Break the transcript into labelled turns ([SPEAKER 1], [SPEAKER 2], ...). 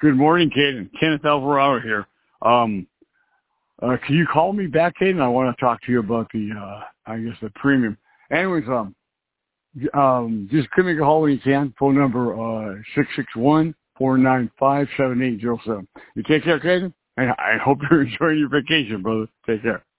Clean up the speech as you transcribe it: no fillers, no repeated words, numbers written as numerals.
[SPEAKER 1] Good morning, Caden. Kenneth Alvarado here. Can you call me back, Caden? I want to talk to you about the premium. Anyways, just give me a call when you can. Phone number 661-495-7807. You take care, Caden, and I hope you're enjoying your vacation, brother. Take care.